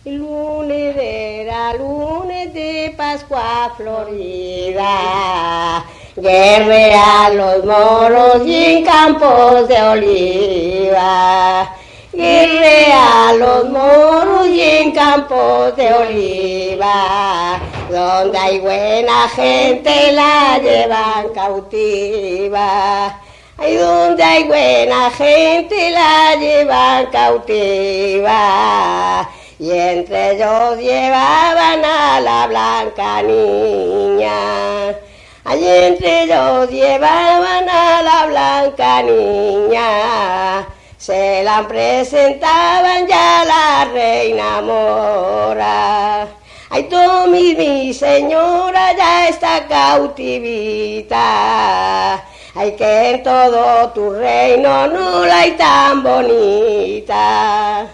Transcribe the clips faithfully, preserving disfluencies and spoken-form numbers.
El lunes era lunes de Pascua Florida, guerrean los moros y en campos de oliva. Guerrean los moros y en campos de oliva, donde hay buena gente la llevan cautiva. Ahí donde hay buena gente la llevan cautiva. Y entre ellos llevaban a la blanca niña. Allí entre ellos llevaban a la blanca niña. Se la presentaban ya la reina mora. Ay, tú, mi, mi señora, ya está cautivita. Ay, que en todo tu reino no la hay tan bonita.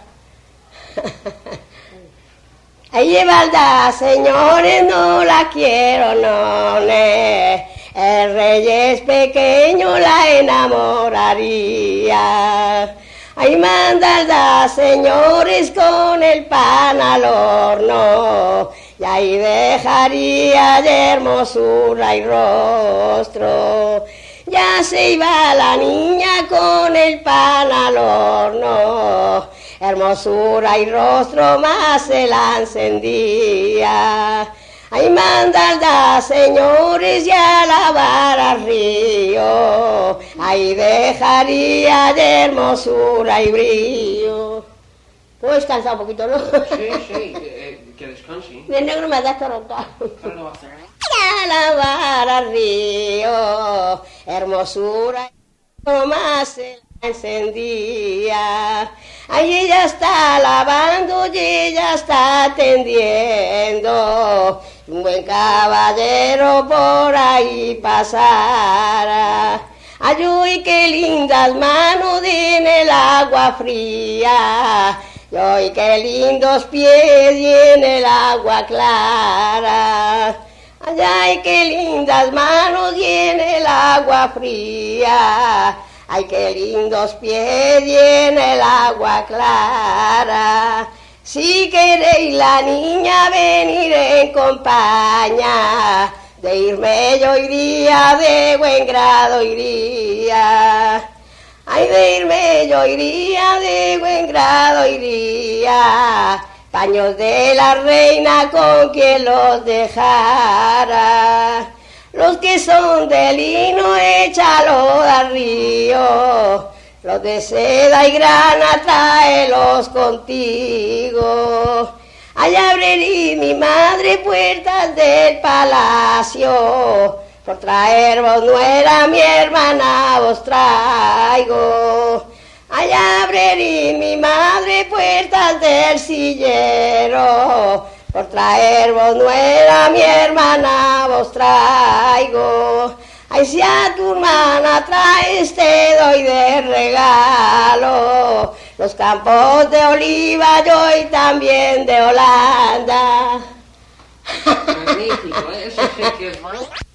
Ay, llevalda, señores, no la quiero, no, ne. El rey es pequeño, la enamoraría. Ay, mandalda, señores, con el pan al horno. Y ahí dejaría de hermosura y rostro. Ya se iba la niña con el pan al horno. Hermosura y rostro más se la encendía. Ay, mandalda, señores, ya lavar al río. Ahí dejaría de hermosura y brillo. ¿Puedo descansar un poquito, no? Sí, sí, eh, que descanse. De negro me da toronto. Ahora lo va a hacer. Ya lavar al río. Hermosura y más se la encendía. Ahí ella está lavando y ella está atendiendo. Un buen caballero por ahí pasara. Ay, uy, qué lindas manos en el agua fría. Y uy, qué lindos pies y en el agua clara. Ay, ay, qué lindas manos y en el agua fría. Ay, qué lindos pies y en el agua clara. Si queréis la niña venir en compañía, de irme yo iría, de buen grado iría. Ay, de irme yo iría, de buen grado iría. Paños de la reina con quien los dejara. Los que son de lino, échalo al río. Los de seda y grana, tráelos contigo. Allá abriré mi madre puertas del palacio. Por traer vos nuera, mi hermana vos traigo. Allá abriré mi madre puertas del sillero. Por traer vos nuera, mi hermana vos traigo. Ay, si a tu hermana traes, te doy de regalo los campos de oliva, yo y también de Holanda. Magnífico, ¿eh? Eso sí que es...